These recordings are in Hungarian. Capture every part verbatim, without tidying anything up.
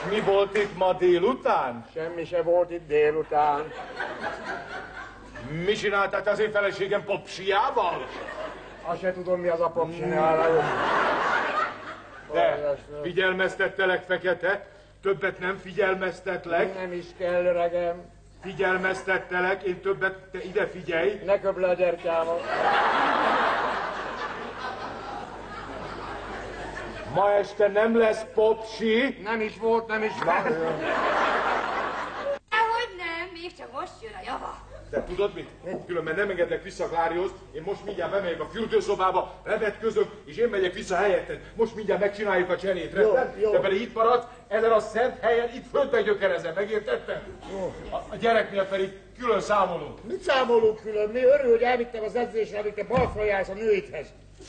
Mi volt itt ma délután? Semmi se volt itt délután. Mi csináltál az én feleségem popsiával? Azt se tudom, mi az a popsiával. De figyelmeztettelek, Fekete? Többet nem figyelmeztetlek. Nem is kell, öregem. Figyelmeztettelek, én többet, te ide figyelj. Ne köp le a gyertyámat. Ma este nem lesz popsi. Nem is volt, nem is van. Dehogy nem, még csak most jön a java. De tudod mit? Különben nem engedlek vissza Klárihoz. Én most mindjárt bemegyek a fürdőszobába, levetközök, és én megyek vissza helyetted. Most mindjárt megcsináljuk a cserét, rendben? Te pedig itt maradsz, ezen a szent helyen itt földbe gyökerezem, megértettem? A, a gyerek miatt pedig külön számolunk. Mit számolunk külön? Mi örül, hogy elvittem az edzésre, amit te balfra jársz a nőidhez.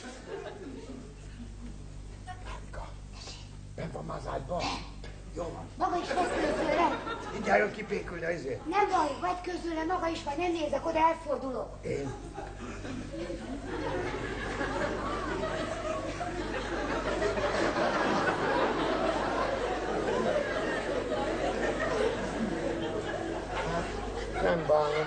Lárika, benn van már az ágyban? Jó van. Maga is vetközőle? Mindjárt jön kipékülni a izét. Nem baj, vetközőle maga is, majd nem nézek, oda elfordulok. Én? Hát, nem bánom.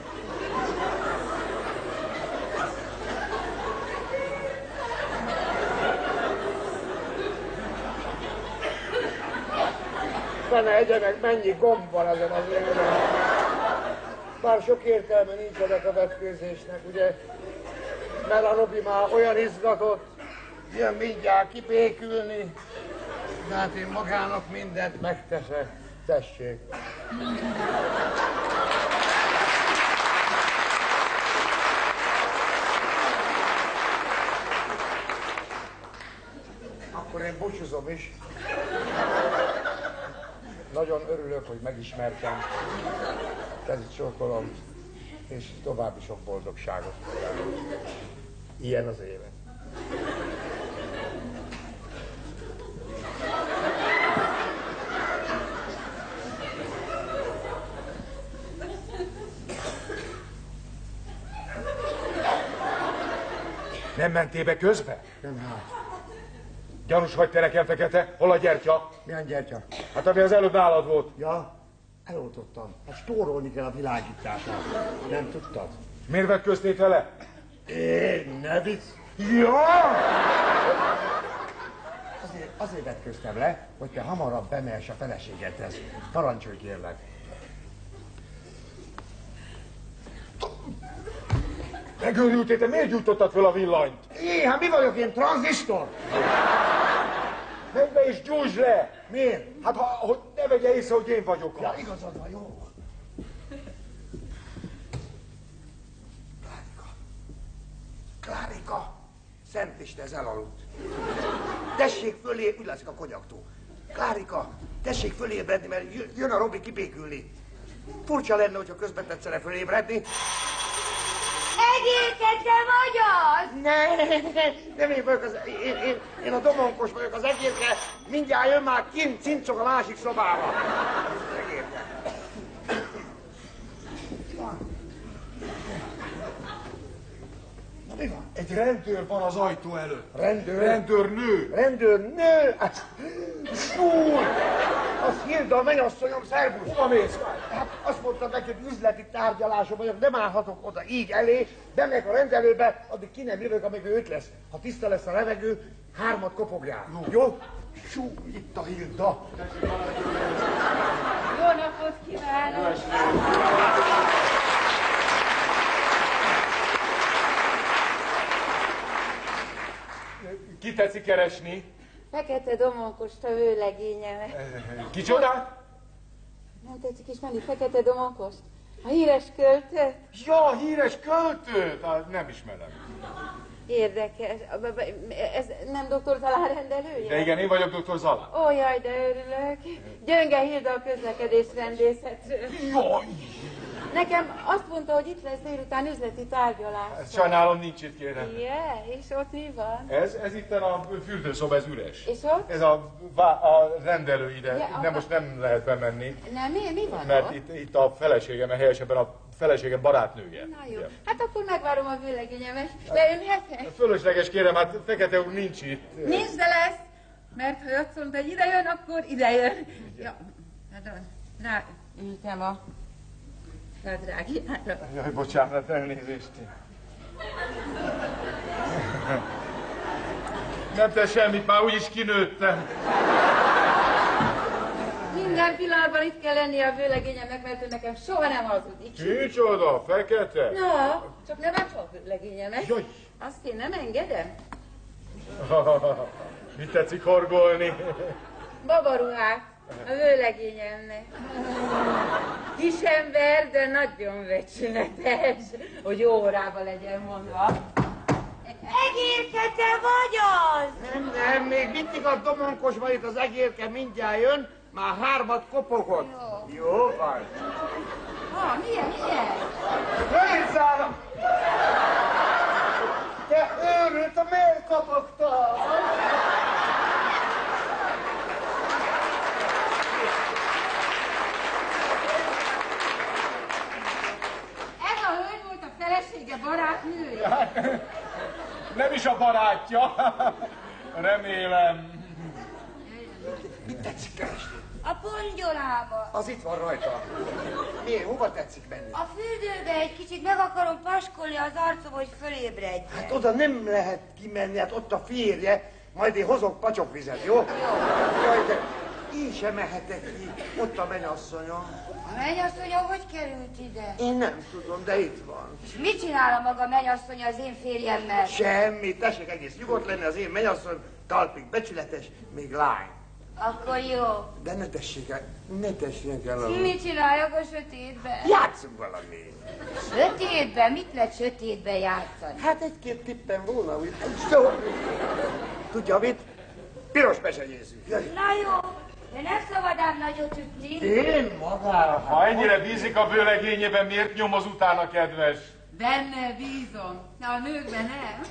Fene egyenek, mennyi gomb van ezen az éven. Bár sok értelme nincs ennek a vetkőzésnek, ugye? Mert a Robi már olyan izgatott, jön mindjárt kipékülni. De hát én magának mindent megteszek. Tessék. Akkor én búcsúzom is. Nagyon örülök, hogy megismertem. Kezit csókolom, és további sok boldogságot kívánok. Ilyen az élet. Nem mentél be közbe? Nem hát. Gyanús vagy te nekem, Fekete? Hol a gyertya? Milyen gyertya? Hát ami az előbb nálad volt. Ja, eloltottam. Hát spórolni kell a világítását. Nem tudtad? Miért vetköztél vele? Én, ne vicc. Ja! Azért, azért vetköztem le, hogy te hamarabb bemehetsz a feleségedhez. Parancsolj kérlek. Megőrültél, te miért gyújtottad fel a villanyt? Én, hát mi vagyok én, tranzisztor? Menj be és gyújtsd le! Miért? Hát, ha, hogy ne vegye észre, hogy én vagyok Ja, az. igazad van, jó. Klárika. Klárika. Szent Isten, ez elaludt. Tessék fölé, úgy látszik a konyaktól. Klárika, tessék fölébredni, mert jön a Robi kibékülni. Furcsa lenne, hogyha közben tetszene fölébredni. Egérke, te vagy az? Ne, nem én vagyok, az, én, én, én a domonkos vagyok, az egérke. Mindjárt jön már kint, cincog a másik szobába. Egérke. Na mi van? Egy rendőr van az ajtó előtt. Rendőr? Rendőrnő. Rendőrnő? Súly! Az Hilda, mennyasszonyom, szervusz! Hova mész? Hát azt mondtam neki, hogy üzleti tárgyaláson vagyok, nem állhatok oda így elé, bemegyek a rendelőbe, addig ki nem jövök, amíg ő itt lesz. Ha tiszta lesz a levegő, hármat kopogjál. Jó? Jó? Sú, itt a Hilda. Jó napot kívánok! Ki tetszik keresni? Fekete domonkost a vőlegényemet. Kicsoda? Nem tetszik ismerni Fekete domonkost? A híres költőt? Ja, híres költőt! Hát nem ismerem. Érdekes. Ez nem doktor Zalán rendelője? De igen, én vagyok doktor Zala. Ó, jaj, de örülök. Gyönge Hilda a közlekedés rendészetről. Jaj! Nekem azt mondta, hogy itt lesz délután üzleti tárgyalás. Sajnálom, nincs itt, kérem. Igen, és ott mi van? Ez, ez itt a fürdőszoba, ez üres. És ott? Ez a, a rendelő ide. Ja, nem, a... most nem lehet bemenni. Nem, mi, mi van Mert ott? itt, itt a feleségem, helyesebben a feleségem barátnője. Na jó, Igen. hát akkor megvárom a vőlegényemet. Leülhetek? Fölösleges, kérem, hát Fekete úr nincs itt. Nincs, de lesz. mert ha azt mondta, hogy ide jön, akkor ide jön. Ja, hát rá ültem a nadrágjára. Jaj, bocsánat, elnézést. Nem tesz semmit, már úgyis kinőttem. Minden pillanatban itt kell lennie a vőlegényemnek, mert ő nekem soha nem hazudik. Kicsoda, fekete? Na, csak ne bántsa a vőlegényemet. Jaj. Azt én nem engedem. Mit tetszik horgolni? Babaruhát a vőlegényemnek. Kisember, de nagyon becsületes, hogy órába legyen mondva. Egérke, te vagy az! Nem, nem, még mindig a domonkosban itt az egérke mindjárt jön, már hármat kopogott. Jó. Jó van. Ha, milyen, milyen? Nézzál! Te őrült, a miért kopogtál? Ez a hölgy volt a felesége, barátnője. Nem is a barátja. Remélem. Mit tetszik keresni? A pongyolába. Az itt van rajta. Miért? Hova tetszik menni? A fürdőbe egy kicsit meg akarom paskolni az arcom, hogy fölébredjen. Hát oda nem lehet kimenni, hát ott a férje, majd én hozok pacsokvizet, jó? Jó. Jaj, de én sem mehetek ki, ott a mennyasszonyom. A mennyasszonya hogy került ide? Én nem tudom, de itt van. És mit csinál a maga mennyasszonya az én férjemmel? Semmi, tessék egész nyugodt lenni, az én mennyasszony, talpig becsületes, még lány. Akkor jó. De ne tessék el, ne tessék el a... Mit csináljak a sötétben? Játszunk valami. Sötétben? Mit lehet sötétben játszani? Hát egy-két tippen volna, úgy. Szó. Tudja mit? Piros pesenyézzünk. Jöjjön. Na jó, de nem szabad ám nagyot ütni. Én magára. Ha ennyire bízik a vőlegényében, miért nyomoz utána, kedves? Benne bízom, de a nőkben nem.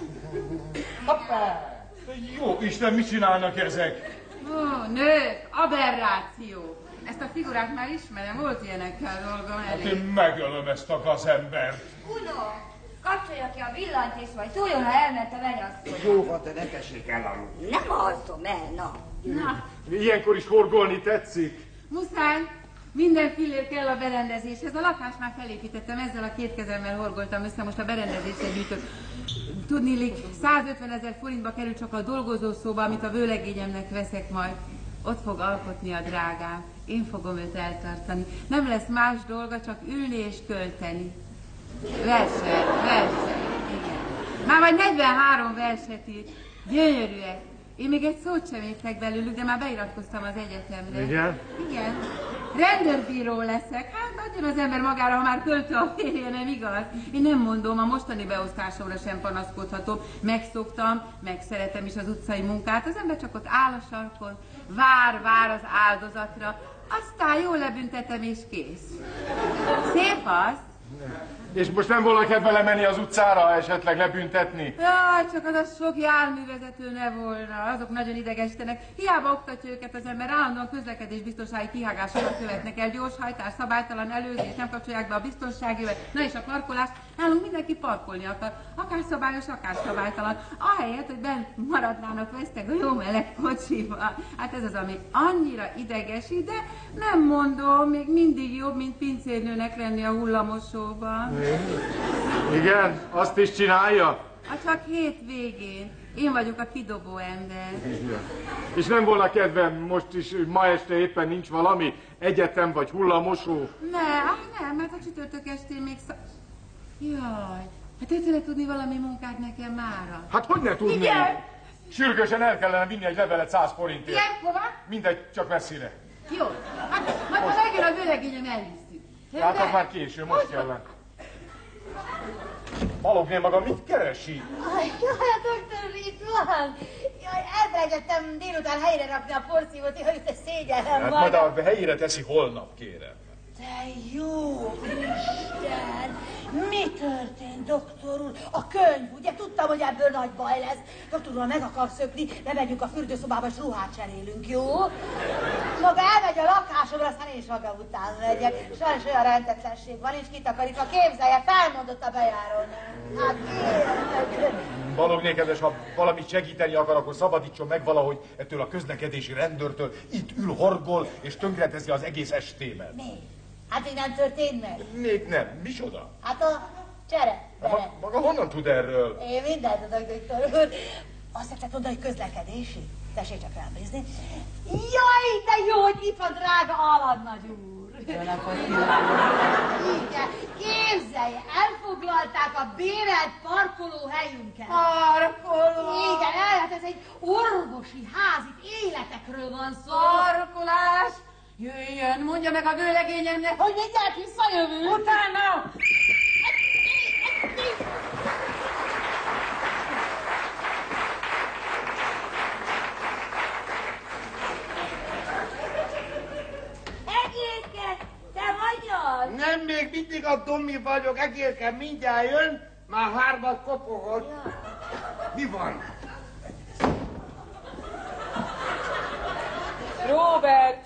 Hoppá! Jó Isten, mit csinálnak ezek? Ó, nők, aberráció. Ezt a figurát már ismerem, volt ilyenekkel dolgom Hát elég. én megölöm ezt a gazembert. Uno, kapcsolja ki a villant és majd szóljon, ha elment a mennyasszony. Jó van, de ne tessék el aludni. Nem alszom el, na. Na, Ilyenkor is horgolni tetszik? muszáj, minden fillér kell a berendezéshez. A lakást már felépítettem, ezzel a két kezemmel horgoltam össze, most a berendezésre gyűjtök. Tudniillik, százötvenezer forintba kerül csak a dolgozószóba, amit a vőlegényemnek veszek majd. Ott fog alkotni a drágám. Én fogom őt eltartani. Nem lesz más dolga, csak ülni és költeni. Verset, verset, igen. Már vagy negyvenhárom verset írt. Gyönyörűek. Én még egy szót sem értek belőlük, de már beiratkoztam az egyetemre. Igen? Igen. Rendőrbíró leszek. Hát adjon az ember magára, ha már költő a férje, nem igaz? Én nem mondom, a mostani beosztásomra sem panaszkodhatom. Megszoktam, megszeretem is az utcai munkát. Az ember csak ott áll a sarkon, vár, vár az áldozatra, aztán jól lebüntetem és kész. Szép az? És most nem volna kedve lemenni az utcára, esetleg lebüntetni? Jaj, csak az a sok járművezető ne volna, azok nagyon idegesítenek. Hiába oktatja őket az ember, állandóan közlekedésbiztonsági kihágásokat követnek el, gyorshajtás, szabálytalan előzés, nem kapcsolják be a biztonságjövet, na és a parkolás. Nálunk mindenki parkolni akar, akár szabályos, akár szabálytalan. Ahelyett, hogy benn maradnának veszteg a jó meleg kocsiba. Hát ez az, ami annyira idegesít, de nem mondom, még mindig jobb, mint pincérnőnek lenni a hullamosóban. Igen? Azt is csinálja? Hát csak hét végén. Én vagyok a kidobó ember. Igen. És nem volna kedvem most is, ma este éppen nincs valami egyetem vagy hullamosó? Ne, ah, nem, mert a csütörtök estén még szak... Jaj, hát ő tudod tudni valami munkát nekem mára. Hát hogy ne tudni? Igen. Sürgősen el kellene vinni egy levelet száz forintért. Igen, hova? Mindegy, csak messzire. Jó, hát majd ha megjön a vőlegényem, elhisszük. Hát az már késő, most kellene. Balogné maga mit keresi? Aj, jaj, a doktor itt van. Jaj, elfelejtettem délután helyre rakni a porszívót, jaj, te szégyellem Hát magam. majd a helyére teszi holnap, kérem. Te jó Isten! Mi történt, doktor úr? A könyv, ugye? Tudtam, hogy ebből nagy baj lesz. Doktor úr, ha meg akar szökni, bemegyünk a fürdőszobába, és ruhát cserélünk, jó? Maga elmegy a lakásomra, aztán én is maga után megyek. Sajnos olyan rendetlenség van, nincs kitakarítva. Képzelje, felmondott a bejárónál. Hát kérlek. Balognékedes, ha valamit segíteni akar, akkor szabadítson meg valahogy ettől a közlekedési rendőrtől. Itt ül, horgol, és tönkreteszi az egész estémet. Mi? Hát még nem történt meg? Még nem. Micsoda? Hát a csere. Ma, maga honnan tud erről? Én mindent tudok, doktor úr. Azt tetszett mondani, hogy közlekedési. Tessék csak rábízni. Jaj, de jó, hogy itt van drága aladnagy úr. Igen, képzelje, elfoglalták a bérelt parkolóhelyünket. Parkoló! Igen, hát ez egy orvosi ház, itt életekről van szó. Parkolás! Jöjjön, mondja meg a vőlegényemnek, Hogy mindjárt visszajövünk. utána! Egészke, te vagy az? Nem, még mindig a Domi vagyok, egérke mindjárt jön, már hármat kopogott. Mi van? Robert!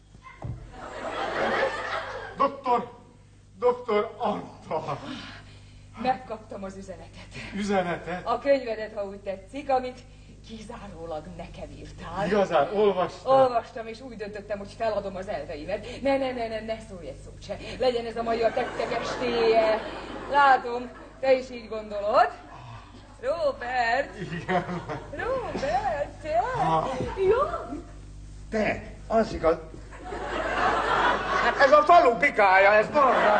Doktor, doktor Antal. Megkaptam az üzenetet. Üzenetet? A könyvedet, ha úgy tetszik, amit kizárólag nekem írtál. Igazán, olvastam. Olvastam, és úgy döntöttem, hogy feladom az elveimet. Ne, ne, ne, ne, ne szólj egy szót se. Legyen ez a mai a tettek estéje. Látom, te is így gondolod. Robert! Igen. Robert, te? Jó? Te, az igaz. Hát ez a falu pikája, ez norra.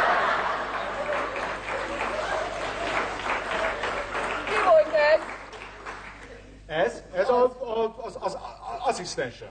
Mi volt ez? Ez? Ez a, a, az, az, az asszisztensem.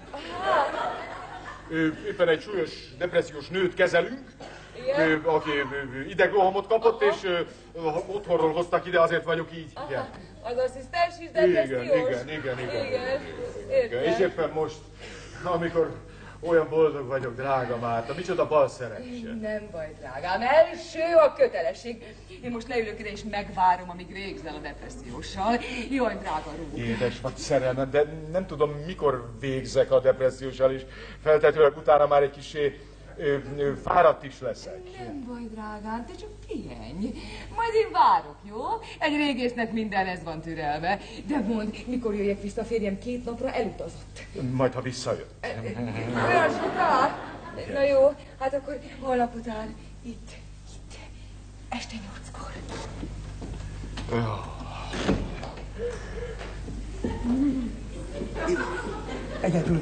Ő, éppen egy súlyos depressziós nőt kezelünk, ő, aki ő, idegrohamot kapott, és ő, otthonról hoztak ide, azért vagyok így. Igen. Az asszisztens is Igen, depressziós? igen, igen, igen. Igen, Igen, és értem. éppen most, amikor olyan boldog vagyok, drága Márta, micsoda bal szerencse. Nem baj, drágám. Első a kötelesség. Én most leülök ide és megvárom, amíg végzel a depresszióssal. Jaj, drága Rú. Édes vagy szerelmem, de nem tudom, mikor végzek a depresszióssal, és feltetőleg utána már egy kicsi ö, ö, fáradt is leszek. Nem baj, drágám, te csak pihenj. Majd én várok, jó? Egy régésznek mindenhez van türelme. De mondd, mikor jöjjek vissza, férjem két napra elutazott. Majd, ha visszajött. Olyan soká? Na jó, hát akkor holnap után itt, itt, este nyolckor. Egyedül